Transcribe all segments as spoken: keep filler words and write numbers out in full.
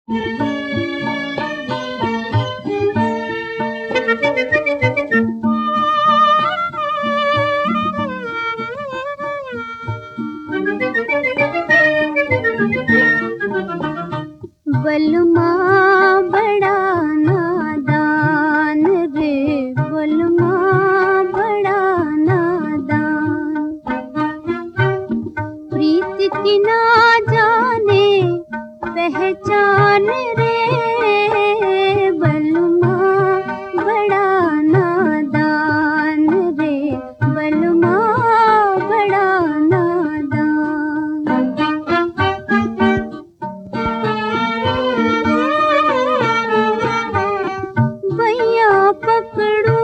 बलमा बड़ा नादान रे, बलमा बड़ा नादान। प्रीत की ना जाने पहचान रे, बलमा बड़ा नादान रे, बलमा बड़ा नादान। बैया पकड़ूं,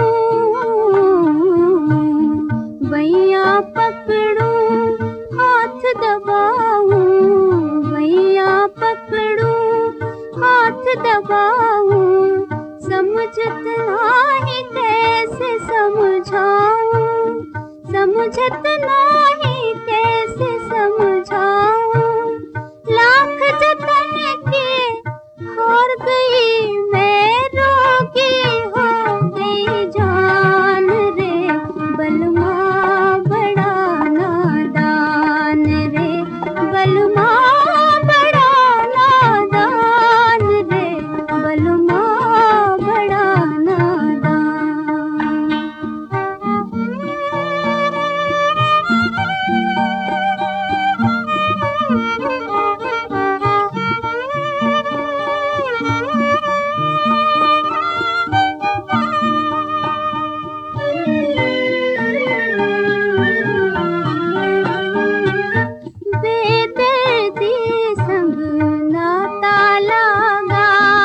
बैया पकड़ूं, हाथ दबाऊं, बैया पकड़ूं, हाथ दबाऊं, समझत नाही कैसे समझाऊं, समझत नाही कैसे समझाऊं। लाख जतन किए हार गई मैं, रोगी हो गई जान रे, बलमा बड़ा नादान रे, बलमा बड़ा नादान रे, बलमा बड़ा नादान। बेदर्दी संग नाता लगा,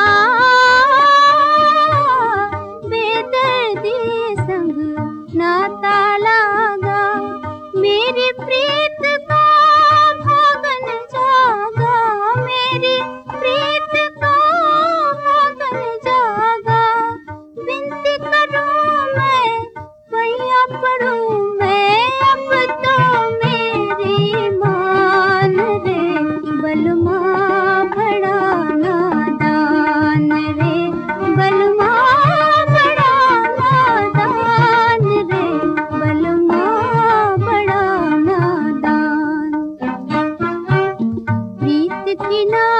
बेदर्दी संग नाता लगा, मेरी प्रीत का भागन जागा, मेरी प्रीत का भागन जागा। विनती करूं मैं, पैया पड़ूं मैं, अब तो मेरी मान रे, बलमा बड़ा नादान रे, बलमा बड़ा नादान रे, बलमा बड़ा नादान। प्रीत की ना